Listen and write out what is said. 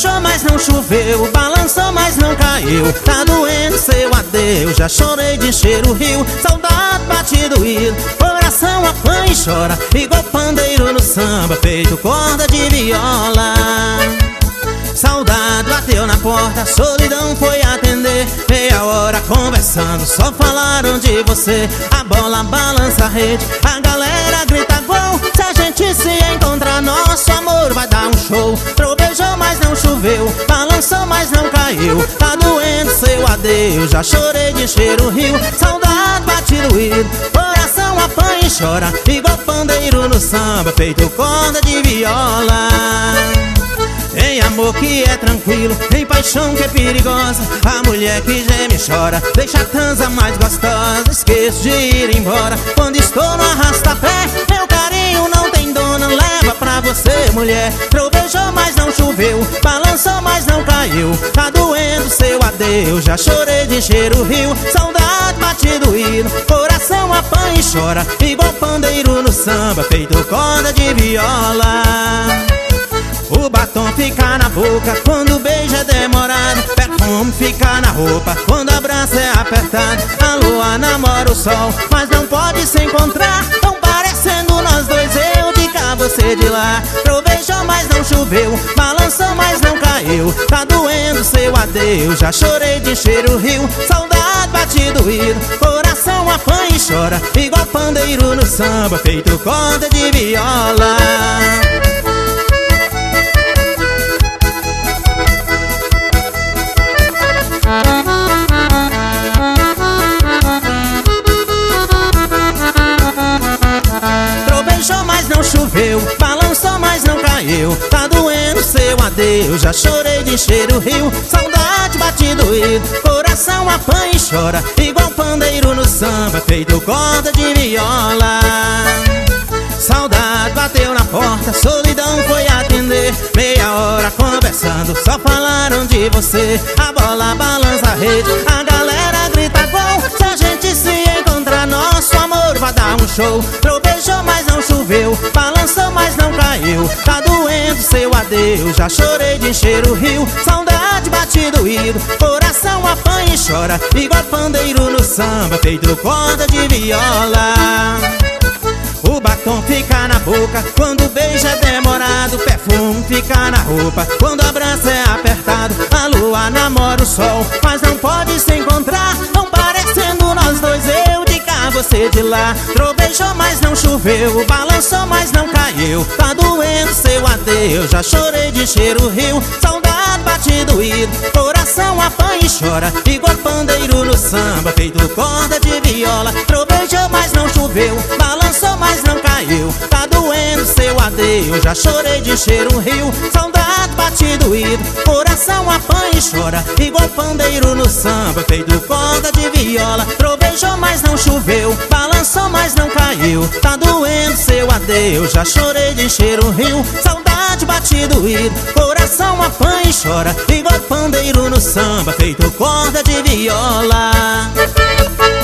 Trovejou, mas não choveu, balançou, mas não caiu. Tá doendo seu adeus, já chorei de encher o rio. Saudade bate doído, coração apanha e chora, igual pandeiro no samba, feito corda de viola. Saudade bateu na porta, solidão foi atender. Meia hora conversando, só falaram de você. A bola balança a rede, a galera grita gol. Se a gente se encontrar, nosso amor vai dar um show. Trovejou, mas não choveu, balançou, mas não caiu. Tá doendo seu adeus, já chorei de encher o rio. Saudade bate doído, coração apanha e chora, igual pandeiro no samba, feito corda de viola. Tem amor que é tranquilo, tem paixão que é perigosa. A mulher que geme e chora, deixa a transa mais gostosa. Esqueço de ir embora quando estou no arrasta-pé. Meu carinho não tem dono, leva pra você, mulher. Trovejou, mas não choveu, balançou, mas não caiu. Tá doendo seu adeus, já chorei de encher o rio. Saudade bate doído, coração apanha e chora, igual pandeiro no samba, feito corda de viola. O batom fica na boca quando o beijo é demorado. Perfume fica na roupa quando o abraço é apertado. A lua namora o sol, mas não pode se encontrar. Tão parecendo nós dois, eu de cá, você de lá. Trovejou, mas não choveu, balançou, mas não caiu. Tá doendo seu adeus, já chorei de encher o rio. Saudade bate doído, coração apanha e chora, igual pandeiro no samba, feito corda de viola. Trovejou, mas não choveu, balançou, mas não caiu. Tá doendo seu adeus, já chorei de encher o rio. Saudade bate doído, coração apanha e chora, igual pandeiro no samba, feito corda de viola. Saudade bateu na porta, solidão foi atender. Meia hora conversando, só falaram de você. A bola balança a rede, a galera grita gol. Se a gente se encontrar, nosso amor vai dar um show. Trovejou, mas não choveu, balançou, mas não caiu. Tá doendo seu adeus, já chorei de encher o rio. Saudade bate doído, coração apanha e chora, igual pandeiro no samba, feito corda de viola. O batom fica na boca quando o beijo é demorado. Perfume fica na roupa quando o abraço é apertado. A lua namora o sol, mas não pode se encontrar. Tão parecendo nós dois, eu de cá, você de lá. Trovejou, mas não choveu, balançou, mas não caiu. Tá doendo seu adeus, já chorei de encher o rio. Saudade bate doído, coração apanha e chora, igual pandeiro no samba, feito corda de viola. Trovejou, mas não choveu, balançou, mas não caiu. Tá doendo seu adeus, já chorei de encher um rio. Saudade bate doído, coração apanha e chora, igual pandeiro no samba, feito corda de viola. Trovejou, mas não choveu, balançou, mas não caiu. Tá doendo seu adeus, já chorei de encher um rio. Saudade bate doído, coração apanha e chora, igual pandeiro no samba, feito corda de viola.